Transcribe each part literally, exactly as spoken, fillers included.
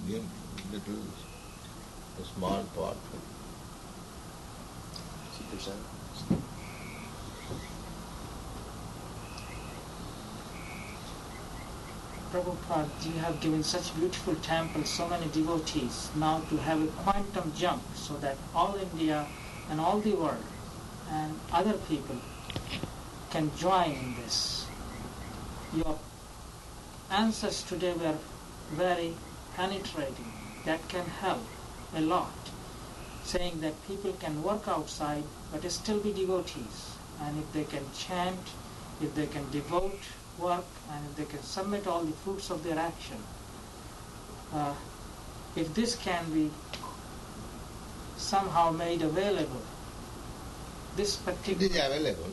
give little, a small pot. fifty percent. Prabhupada, you have given such beautiful temples, so many devotees. Now to have a quantum jump so that all India and all the world and other people can join in this. Your answers today were very penetrating. That can help a lot. Saying that people can work outside but still be devotees. And if they can chant, if they can devote, work, and if they can submit all the fruits of their action, uh, if this can be somehow made available, this particular... It is available.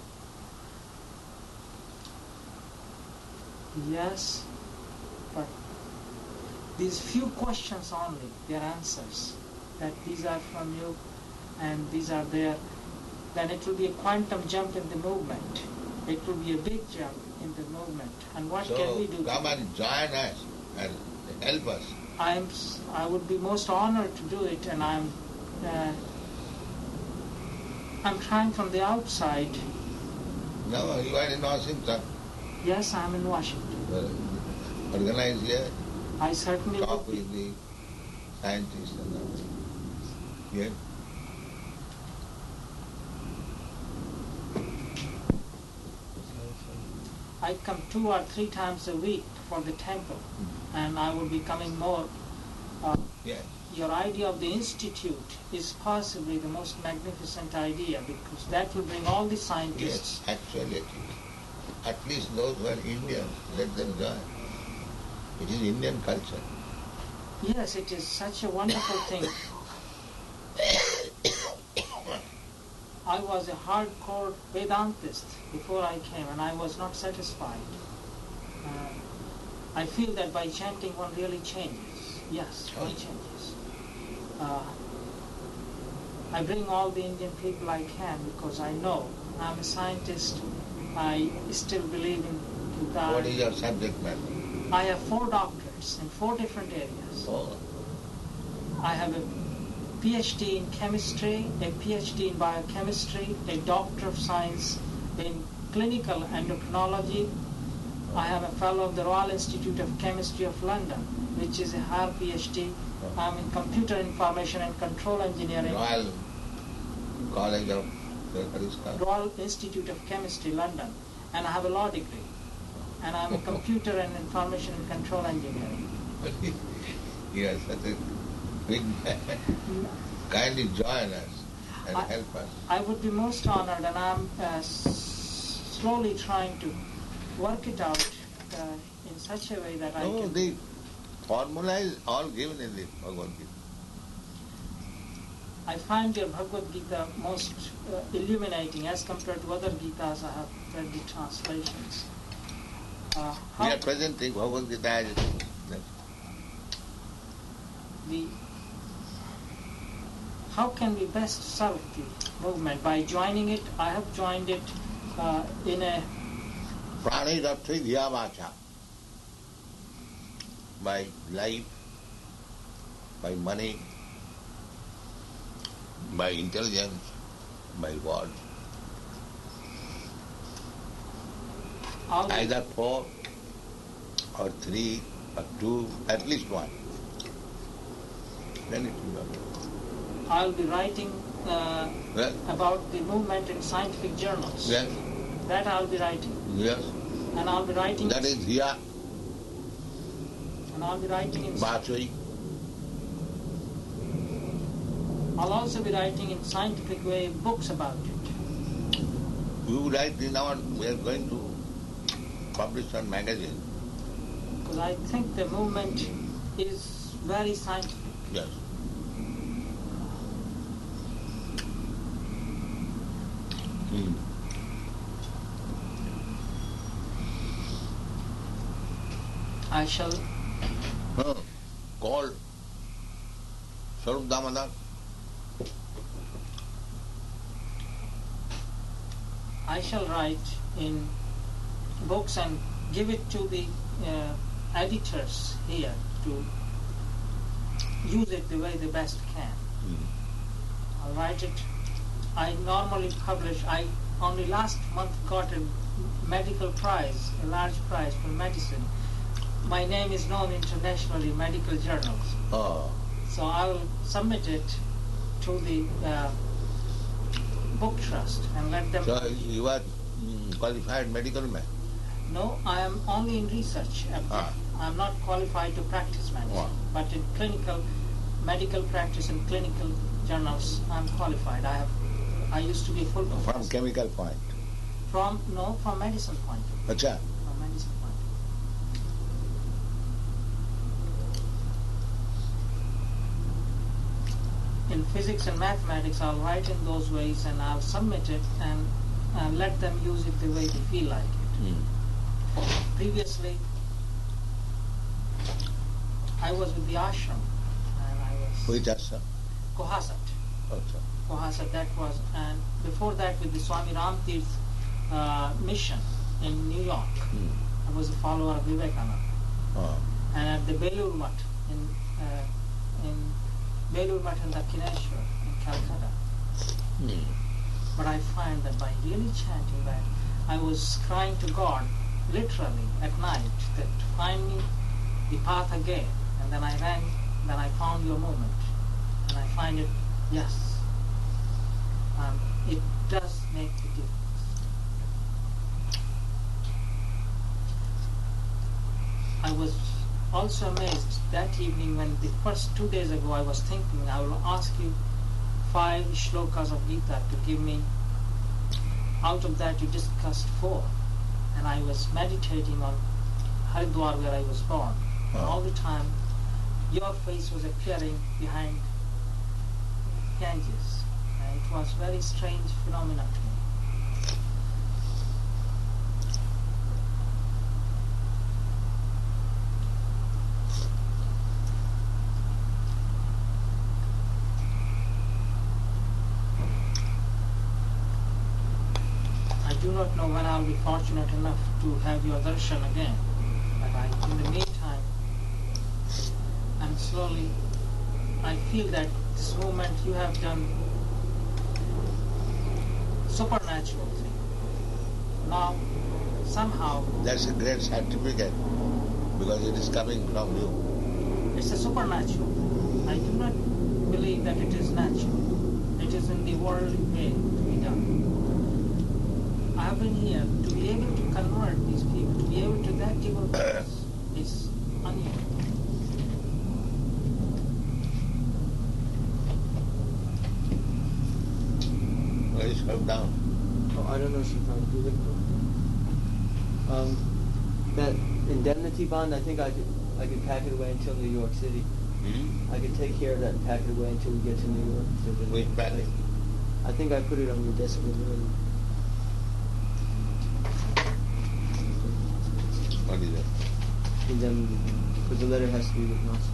Yes, but these few questions only, their answers, that these are from you and these are there, then it will be a quantum jump in the movement. It will be a big jump in the movement. And what so can we do? come and join us and help us. I am. I would be most honored to do it, and I'm. Uh, I'm trying from the outside. No, you are in Washington. Yes, I'm in Washington. Well, organize here. I certainly Talk would be. with the scientists and all. Yes. I come two or three times a week for the temple, Mm-hmm. and I will be coming more. Uh, Yes. your idea of the institute is possibly the most magnificent idea, because that will bring all the scientists. Yes, actually it is. At least those who are Indian, let them join. It is Indian culture. Yes, it is such a wonderful thing. I was a hardcore Vedantist before I came, and I was not satisfied. Uh, I feel that by chanting one really changes. Yes, one changes. Uh, I bring all the Indian people I can because I know I'm a scientist. I still believe in God. What is your subject matter? I have four doctorates in four different areas. Oh, I have a PhD in chemistry, a PhD in biochemistry, a Doctor of Science in clinical endocrinology. I am a fellow of the Royal Institute of Chemistry of London, which is a higher PhD. I'm in computer information and control engineering. Royal College of what is called? Royal Institute of Chemistry, London, and I have a law degree. And I'm a computer and information and control engineering. Yes, such a big man. Kindly join us and I- help us. I would be most honored, and I'm uh, s- slowly trying to work it out uh, in such a way that I No, can... the formula is all given in the Bhagavad Gita. I find your Bhagavad Gita most uh, illuminating as compared to other Gitas I have read the translations. Uh, We how are presenting Bhagavad Gita as it is. the how can we best serve the movement? By joining it, I have joined it uh, in a Prani Rapthi Dhiya Vacha. By life, by money, by intelligence, by what? all the- Either four or three or two, at least one. Then it will be. I'll be writing uh, Well, about the movement in scientific journals. yes, That I'll be writing. yes. And I'll be writing That is Dhiya and I'll be writing in Vachai. I'll also be writing in scientific way books about it. You write in our, we are going to publish one magazine. Because I think the movement is very scientific. Yes. Hmm. I shall Huh. Called Swarup Damodar. I shall write in books and give it to the uh, editors here to use it the way they best can. Mm. I'll write it. I normally publish, I only last month got a medical prize, a large prize for medicine. My name is known internationally in medical journals. Oh. So I will submit it to the uh, book trust and let them... So you are mm, qualified medical man? No, I am only in research. Ah. I am not qualified to practice medicine. Wow. But in clinical, medical practice and clinical journals, I am qualified. I have, I used to be a full professor. From chemical point? From, no, from medicine point of view. Acha. From medicine point of view. In physics and mathematics, I'll write in those ways and I'll submit it and uh, let them use it the way they feel like it. Mm. Previously, I was with the ashram, and I was Which ashram? Kohasat. Acha. Kohasat, that was, and before that with the Swami Ramtirth uh, mission in New York. Mm. I was a follower of Vivekananda. Oh. And at the Belur Mutt in uh, in Belur Mutt in Dakshineshwar in Calcutta. Mm. But I find that by really chanting that, I was crying to God, literally at night, that find me the path again. And then I ran, then I found your movement. And I find it, yes, um, it does make a difference. I was also amazed that evening when the first two days ago I was thinking I will ask you five shlokas of Gita to give me. Out of that you discussed four. And I was meditating on Haridwar where I was born. And all the time your face was appearing behind Ganges. And it was a very strange phenomenon to me. I do not know when I'll be fortunate enough to have your darshan again. But I, in the meantime, I'm slowly, I feel that this movement you have done supernatural thing. Now, somehow, That's a great certificate because it is coming from you. it's a supernatural. I do not believe that it is natural. It is in the worldly way to be done. I have been here to be able to convert these people, to be able to that devotees is unusual. Where is come down? Oh, I don't know, Shaitan. Do it. Um, that indemnity bond, I think I could, I could pack it away until New York City. Hmm? I could take care of that and pack it away until we get to New York. So that- Which packet? I think I put it on your desk in the room. What is that? Indemnity bond, because the letter has to be written also.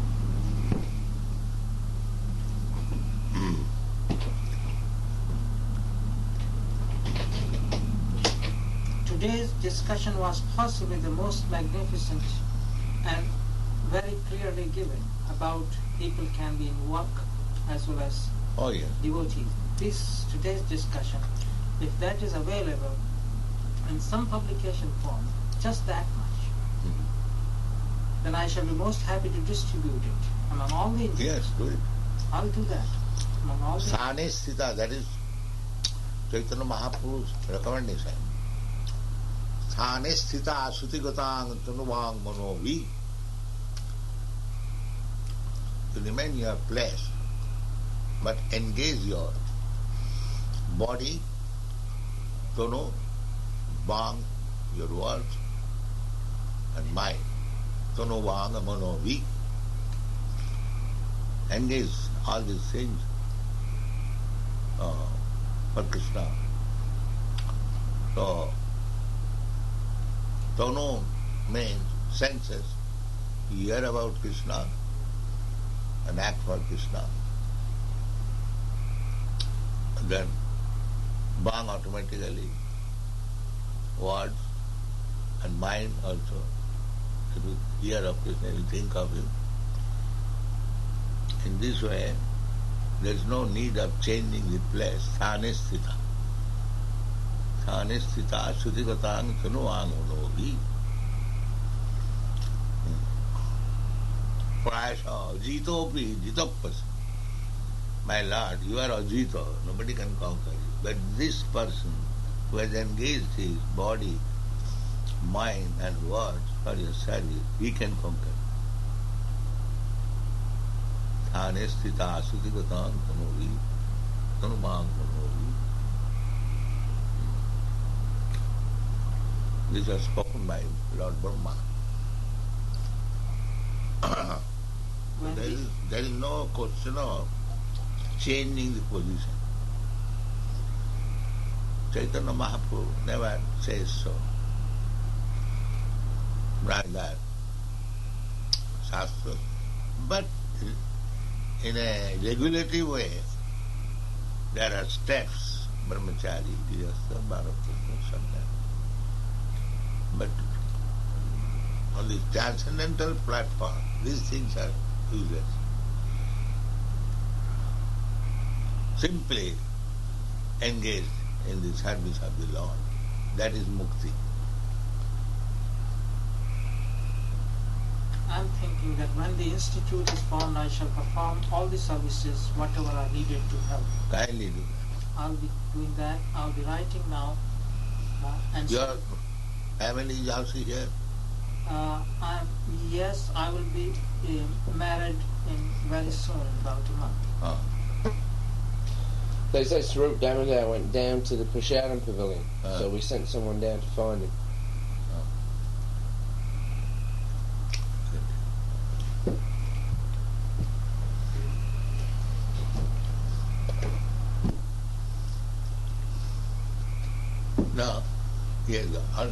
Today's discussion was possibly the most magnificent and very clearly given about people can be in work as well as Oh, yeah. devotees. This today's discussion, if that is available in some publication form, just that much, Mhm. then I shall be most happy to distribute it among all the Indians. Yes, do it. I'll do that among all the Sthane Sthita, that is Chaitanya Mahaprabhu's recommendation. Sthane Sthita Sutigatang Tanuvang Manovi. To remain your place, but engage your body, tonu, bang, your words, and mind. Tonu, bang, mano, vi. Engage all these things uh, for Krishna. So, tonu means senses. You hear about Krishna and act for Krishna. Then bang automatically, words and mind also. If you hear of Krishna, you think of him. In this way, there is no need of changing the place. Sthane sthita. Sthane sthita sudigatang tanuang unogi. Prayasa jitopi jitoppas. My Lord, you are Ajito, nobody can conquer you. But this person who has engaged his body, mind and words for your service, he can conquer. Thane sthita sudigatang tanuvi, tanumang tanuvi. This was spoken by Lord Brahma. there, is, there is no question of changing the position. Chaitanya Mahaprabhu never says so. Like that. Shastra. But in a regulative way, there are steps. Brahmachari, Grijastha, Bharata, sometimes. But on the transcendental platform, these things are useless. Simply engaged in the service of the Lord. That is mukti. I am thinking that when the institute is formed, I shall perform all the services, whatever are needed to help. Kindly do I'll be doing that. I'll be writing now. Uh, and that. Your so, family is also here. uh, I'm, yes, I will be uh, married in very soon, about a month. Oh. They say Swarup Damodar went down to the Prashadam Pavilion, Uh. so we sent someone down to find him. No. Here you go. All right.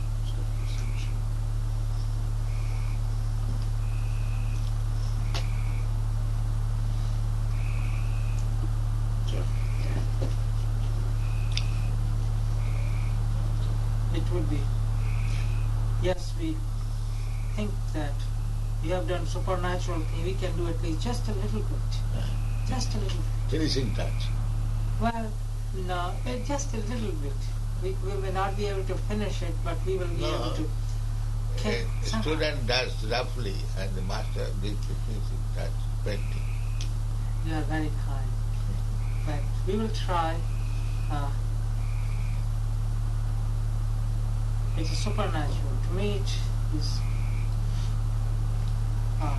It would be, yes, we think that you have done supernatural thing. We can do at least just a little bit. Just a little bit. Finishing touch. Well, no, eh, just a little bit. We, we may not be able to finish it, but we will be No. able to. A Can, student does roughly and the master gives the finishing touch, painting. You are very kind. But we will try. Uh, it's a supernatural. To me, it is. Uh,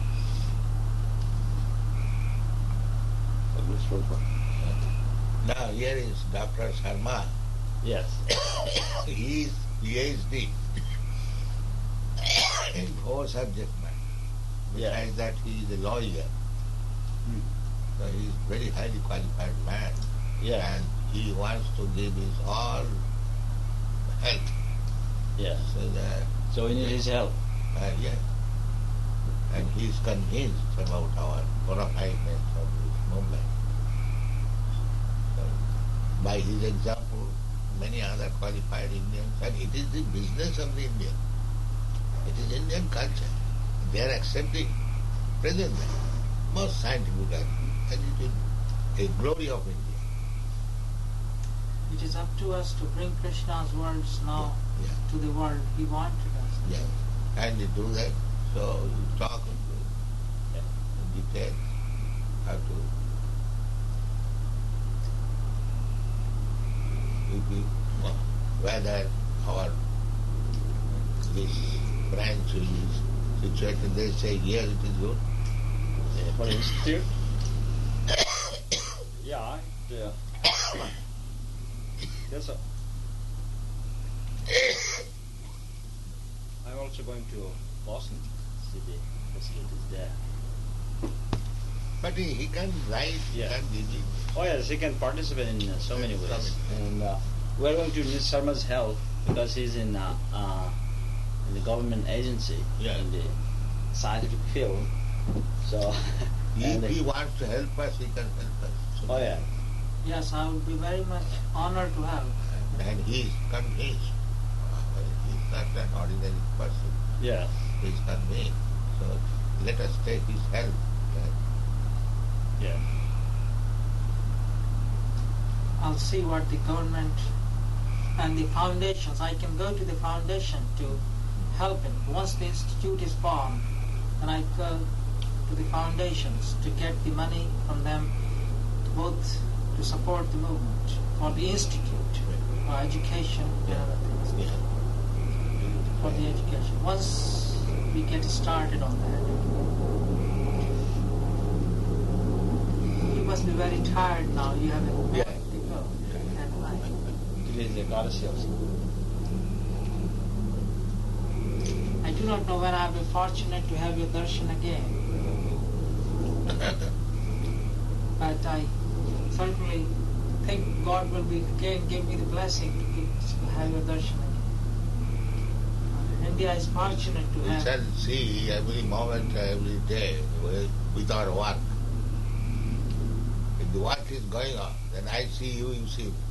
Now here is Doctor Sharma. Yes. He is PhD in four subject matter. Besides Yeah. that, he is a lawyer. So he is very highly qualified man. Yeah. And he wants to give his all help. Yeah. So that, So we need his help. uh, yeah. And he is convinced about our bona fideness of this movement. So, by his example, many other qualified Indians, and it is the business of the Indian. It is Indian culture. They are accepting presently most scientific argument, and it is a glory of India. it is up to us to bring Krishna's words now Yeah. to the world. He wanted us. Yeah. And you do that, so you talk into in detail how to if we, whether our this branch is situated, they say yes, it is good. For the institute? Yeah. Yeah. Yes, sir. I'm also going to Boston, see the facilities there. But he, he can write, Yeah. he can give it. Oh yes, he can participate in uh, so many So ways. many. And uh, we're going to need Sharma's help because he's in uh, uh, in the government agency Yeah. in the scientific field. So, and If he the- wants to help us, he can help us. So- oh yeah, Yes, I would be very much honored to help. And, and he is convinced. Uh, he is not an ordinary person. yeah. He is convinced. So let us take his help. And Yeah. I'll see what the government and the foundations, I can go to the foundation to help him. Once the institute is formed, then I go to the foundations to get the money from them, both to support the movement, for the institute, for education and other things, Yeah. for the education. Once we get started on that, you must be very tired now. You have a lot Yeah. to go. And I, Tilizle karışıyoruz. I do not know when I'll be fortunate to have your darshan again, but I certainly think God will be again give me the blessing to, give, to have your darshan again. Uh, India is fortunate to We have. shall see every moment, every day, wi- without work. If the work is going on, then I see you, you see me.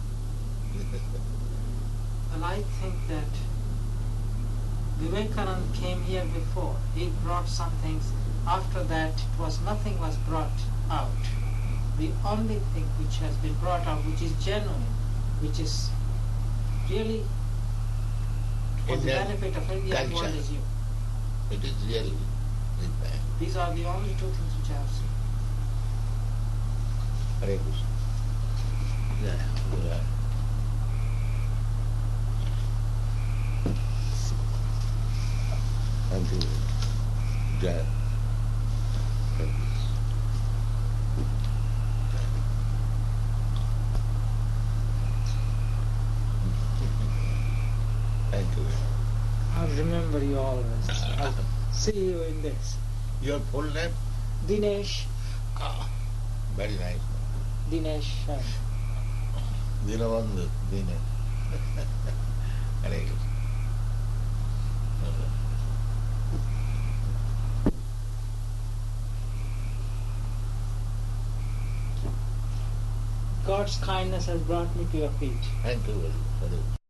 Well, I think that Vivekananda came here before. He brought some things. After that, it was nothing was brought out. The only thing which has been brought out, which is genuine, which is really for the Indian benefit of India and culture. world, is you. It is really in fact. These are the only two things which I have seen. Hare Krishna. Yeah. Yeah. Thank you. Jai. Thank you. Thank you. I'll remember you always. I'll see you in this. Your full name? Dinesh, Ah, very nice. Dinesh Sharma. Dinabandhu, Dinesh. Hare Krishna. God's kindness has brought me to your feet. Thank you very much.